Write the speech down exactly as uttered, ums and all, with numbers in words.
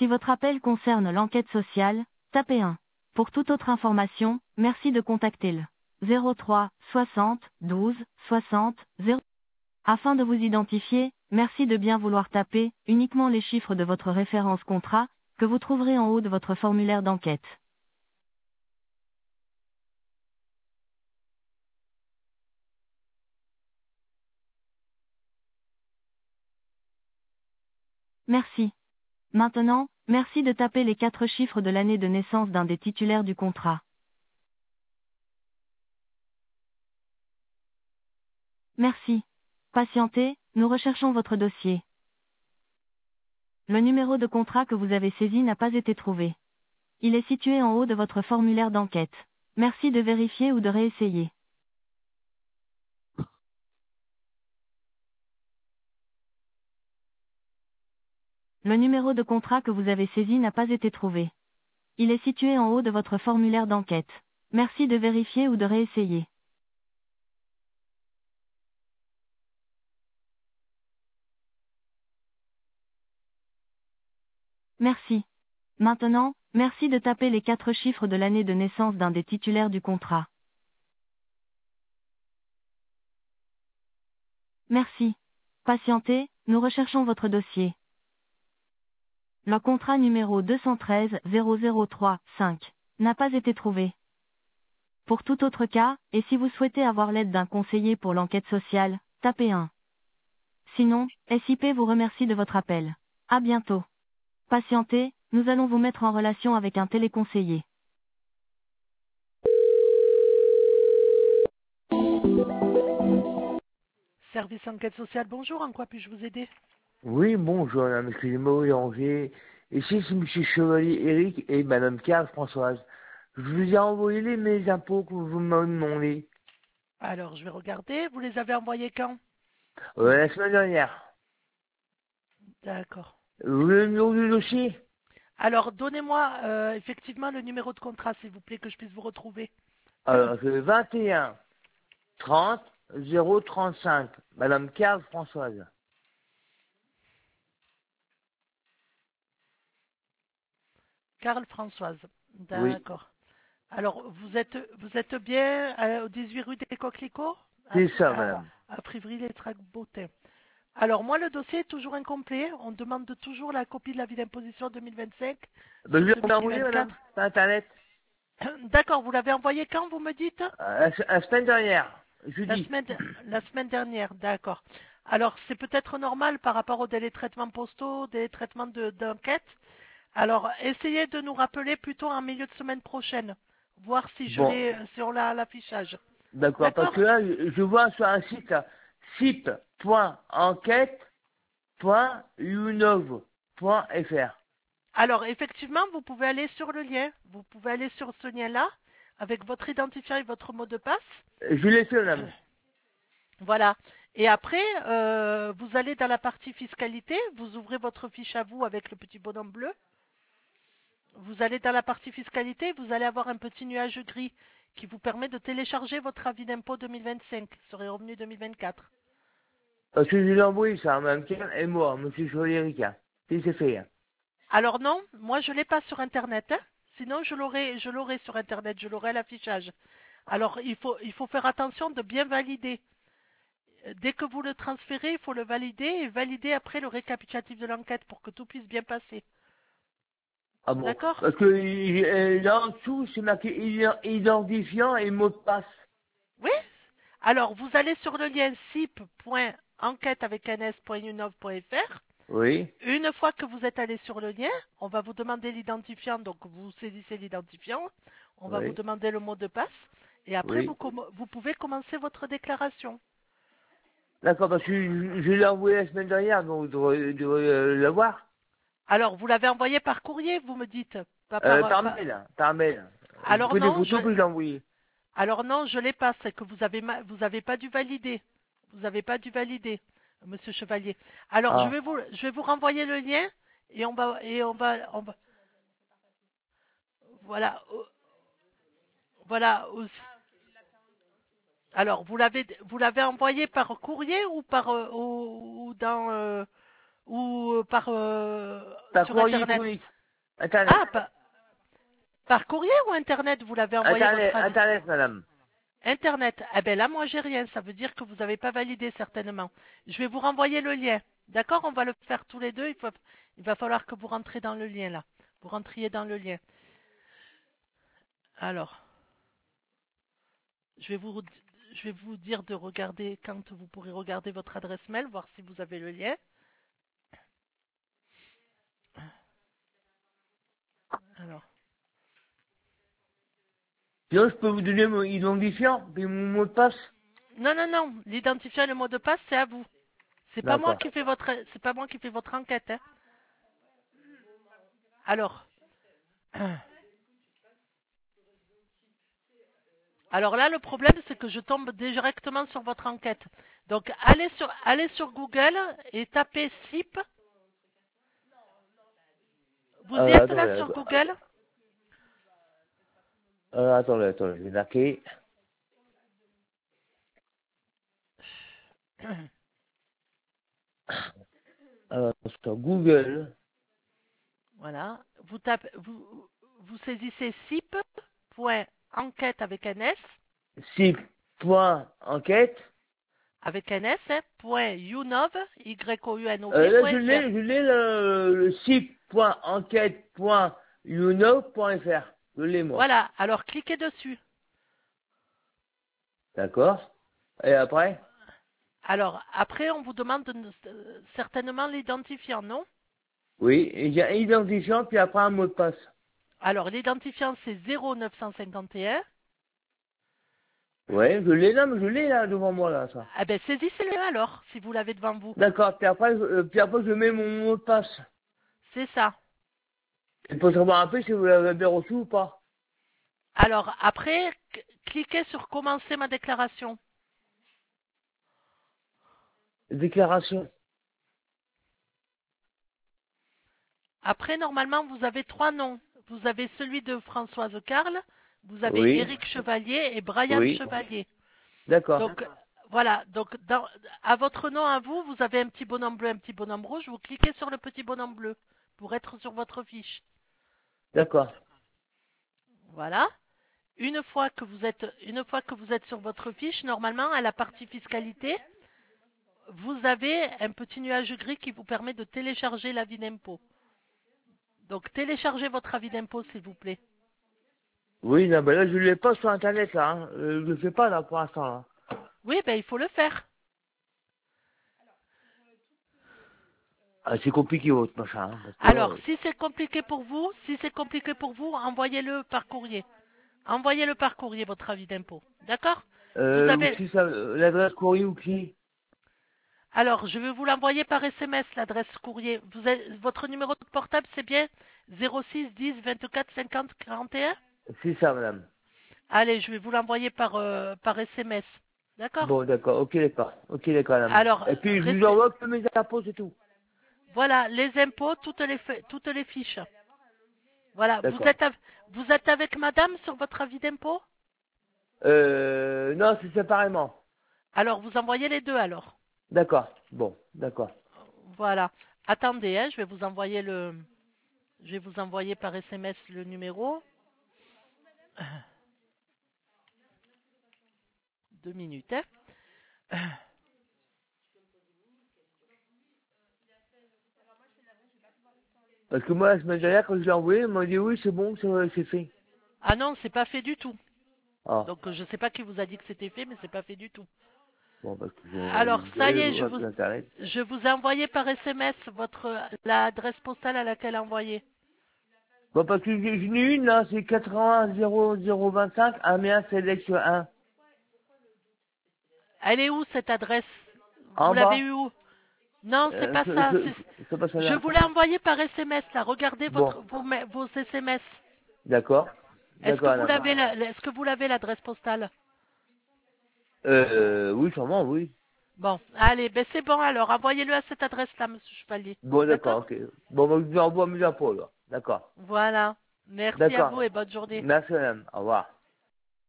Si votre appel concerne l'enquête sociale, tapez un. Pour toute autre information, merci de contacter le zéro trois soixante douze soixante zéro. Afin de vous identifier, merci de bien vouloir taper uniquement les chiffres de votre référence contrat, que vous trouverez en haut de votre formulaire d'enquête. Merci. Maintenant, merci de taper les quatre chiffres de l'année de naissance d'un des titulaires du contrat. Merci. Patientez, nous recherchons votre dossier. Le numéro de contrat que vous avez saisi n'a pas été trouvé. Il est situé en haut de votre formulaire d'enquête. Merci de vérifier ou de réessayer. Le numéro de contrat que vous avez saisi n'a pas été trouvé. Il est situé en haut de votre formulaire d'enquête. Merci de vérifier ou de réessayer. Merci. Maintenant, merci de taper les quatre chiffres de l'année de naissance d'un des titulaires du contrat. Merci. Patientez, nous recherchons votre dossier. Le contrat numéro deux cent treize zéro zéro trois cinq n'a pas été trouvé. Pour tout autre cas, et si vous souhaitez avoir l'aide d'un conseiller pour l'enquête sociale, tapez un. Sinon, S I P vous remercie de votre appel. À bientôt. Patientez, nous allons vous mettre en relation avec un téléconseiller. Service enquête sociale, bonjour, en quoi puis-je vous aider? Oui, bonjour, madame, excusez-moi, Béranger. Ici, c'est monsieur Chevalier Eric et madame Carl Françoise. Je vous ai envoyé les mes impôts que vous m'avez demandé. Alors, je vais regarder, vous les avez envoyés quand? Euh, la semaine dernière. D'accord. Vous voulez le numéro du dossier? Alors, donnez-moi euh, effectivement le numéro de contrat, s'il vous plaît, que je puisse vous retrouver. Alors, c'est vingt et un trente zéro trente-cinq. Madame Carl Françoise. Carl Françoise. Oui, D'accord. Alors, vous êtes vous êtes bien euh, au dix-huit rue des Coquelicots? À, c'est ça, à, madame. à Privry-les-Trac-Beautin. Alors, moi, le dossier est toujours incomplet. On demande toujours la copie de l'avis d'imposition deux mille vingt-cinq Ben, je sur vais vous l'envoyer, madame, deux mille vingt-quatre. par Internet. D'accord, vous l'avez envoyé quand, vous me dites? Euh, La, la semaine dernière, La jeudi. semaine, la semaine dernière, d'accord. Alors, c'est peut-être normal par rapport aux délais de traitement postaux, délais de traitement de- d'enquête. Alors, essayez de nous rappeler plutôt en milieu de semaine prochaine, voir si je Bon, l'ai sur la- l'affichage. d'accord, parce D'accord? que là, je je vois sur un site, là, sip.enquête.unov.fr. Alors, effectivement, vous pouvez aller sur le lien. Vous pouvez aller sur ce lien-là, avec votre identifiant et votre mot de passe. Je l'ai fait, madame. Voilà. Et après, euh, vous allez dans la partie fiscalité, vous ouvrez votre fiche à vous avec le petit bonhomme bleu. Vous allez dans la partie fiscalité, vous allez avoir un petit nuage gris qui vous permet de télécharger votre avis d'impôt deux mille vingt-cinq sur les revenus deux mille vingt-quatre. Parce que je l'ai envoyé, ça, madame Kerr et moi, monsieur Chevalier-Ricard. Si, c'est fait. Hein. Alors non, moi je l'ai pas sur internet, hein. Sinon je l'aurais je l'aurais sur internet, je l'aurais à l'affichage. Alors il faut il faut faire attention de bien valider. Euh, Dès que vous le transférez, il faut le valider et valider après le récapitulatif de l'enquête pour que tout puisse bien passer. Ah bon? D'accord? Parce que il- euh, là en dessous, c'est marqué iden- identifiant et mot de passe. Oui? Alors vous allez sur le lien sip.enquête avec un s.unov.fr. Oui, Une fois que vous êtes allé sur le lien, on va vous demander l'identifiant, donc vous saisissez l'identifiant, on va vous oui, demander le mot de passe, et après vous, oui. com- vous pouvez commencer votre déclaration. D'accord, parce que je, je l'ai envoyé la semaine dernière, donc vous devrez, devrez, euh, l'avoir. Alors vous l'avez envoyé par courrier, vous me dites, pas Euh, par, par pas- mail, hein, par mail. J'ai Alors pris des non, je, photos que je l'ai envoyées. alors non, je l'ai pas, c'est que vous avez, ma- vous avez pas dû valider, vous avez pas dû valider, Monsieur Chevalier. Alors je Ah. vais vous, je vais vous renvoyer le lien et on va, et on va, on va, voilà, euh, voilà. aussi. Alors, vous l'avez vous l'avez envoyé par courrier ou par euh, ou, ou dans euh, ou euh, par euh, Par sur courrier Internet? électronique. Internet. Ah, pa- par courrier ou Internet, vous l'avez envoyé Internet, votre avis? Internet, madame. Internet. Eh ben là, moi, j'ai rien. Ça veut dire que vous n'avez pas validé certainement. Je vais vous renvoyer le lien. D'accord? On va le faire tous les deux. Il, faut- il va falloir que vous rentrez dans le lien là. Vous rentriez dans le lien. Alors, je vais vous, je vais vous dire de regarder quand vous pourrez regarder votre adresse mail, voir si vous avez le lien. Alors, Sinon, je peux vous donner mon identifiant, puis mon mot de passe. non, non, non. L'identifiant et le mot de passe, c'est à vous. C'est pas moi D'accord. qui fais votre, c'est pas moi qui fais votre enquête. Hein. Alors, alors là, le problème, c'est que je tombe directement sur votre enquête. Donc, allez sur, allez sur Google et tapez S I P. Vous y Euh, êtes là attendez, sur attends- Google? euh, attendez, attendez, je vais marquer. Alors, sur Google, Voilà. Vous tapez, vous, vous saisissez S I P. Point enquête avec un S. site point enquête. Avec un S. Hein, point younov. Y O U N O V. Euh, là, je Point F R. l'ai, je l'ai le, le site point enquête point youno point fr. Je l'ai, moi. Voilà. Alors, cliquez dessus. D'accord. Et après? Alors, après, on vous demande de, euh, certainement l'identifiant, non? Oui, et j'ai un identifiant, puis après un mot de passe. Alors, l'identifiant, c'est zéro neuf cent cinquante et un. Ouais, je l'ai là, mais je l'ai là devant moi, là, ça. Ah ben, saisissez-le alors, si vous l'avez devant vous. D'accord, puis après, je- euh, puis après, je mets mon mot de passe. C'est ça. Il faut savoir un peu si vous l'avez bien reçu ou pas. Alors, après, c- cliquez sur commencer ma déclaration. Déclaration. Après, normalement, vous avez trois noms. Vous avez celui de Françoise Carle, vous avez Oui, Éric Chevalier et Brian oui. Chevalier. D'accord. Donc, voilà. Donc, dans- à votre nom, à vous, vous avez un petit bonhomme bleu, un petit bonhomme rouge. Vous cliquez sur le petit bonhomme bleu pour être sur votre fiche. D'accord. Voilà. Une fois que vous êtes, une fois que vous êtes sur votre fiche, normalement, à la partie fiscalité, vous avez un petit nuage gris qui vous permet de télécharger l'avis d'impôt. Donc, téléchargez votre avis d'impôt, s'il vous plaît. Oui, non, ben là, je l'ai pas sur Internet, là. Hein. Euh, je le fais pas, là, pour l'instant, là. Oui, ben, il faut le faire. Ah, c'est compliqué, votre machin. Hein, parce que là, Alors, euh, si c'est compliqué pour vous, si c'est compliqué pour vous, envoyez-le par courrier. Envoyez-le par courrier, votre avis d'impôt. D'accord? Vous euh, ou avez, qui ça, euh, l'adresse courrier ou qui? alors, je vais vous l'envoyer par S M S, l'adresse courrier. Vous avez, votre numéro de portable, c'est bien zéro six dix vingt-quatre cinquante quarante et un? C'est ça, madame. Allez, je vais vous l'envoyer par, euh, par S M S. D'accord? Bon, d'accord. Ok, d'accord. Ok, d'accord, madame. Alors, Et puis, je vous restez, envoie que mes impôts, c'est tout. voilà, les impôts, toutes les, fa- toutes les fiches. Voilà, vous D'accord. êtes, av- vous êtes avec madame sur votre avis d'impôt? Euh, non, c'est séparément. Alors, vous envoyez les deux alors. D'accord. Bon, d'accord. Voilà. Attendez, hein, je vais vous envoyer le, je vais vous envoyer par S M S le numéro. Deux minutes, hein. Parce que moi, la semaine dernière, quand je l'ai envoyé, ils m'ont dit oui, c'est bon, c'est c'est fait. Ah non, c'est pas fait du tout. Ah, Donc, je sais pas qui vous a dit que c'était fait, mais c'est pas fait du tout. bon, parce que j'ai Alors, ça y j'ai est, je sur vous, Internet. je vous ai envoyé par S M S votre, l'adresse postale à laquelle envoyer. Bon, parce que j'ai- j'en ai une, là, c'est quatre-vingts zéro zéro vingt-cinq, Amiens, Sélection un. Elle est où cette adresse? Vous En l'avez bas. eu où? Non, c'est Euh, pas c'est ça. c'est- c'est- c'est pas Je celle-là. vous l'ai envoyé par S M S là. Regardez Bon, votre, vos, ma- vos S M S. d'accord. Est-ce que D'accord, vous madame. l'avez, la- est-ce que vous l'avez l'adresse postale? Euh, oui, sûrement, oui. Bon, allez, ben c'est bon alors. Envoyez-le à cette adresse-là, Monsieur Chevalier. Bon, d'accord, D'accord? ok. Bon, bah, je vous envoie mes impôts, là. D'accord. Voilà. Merci à vous D'accord. et bonne journée. Merci, madame. Au revoir.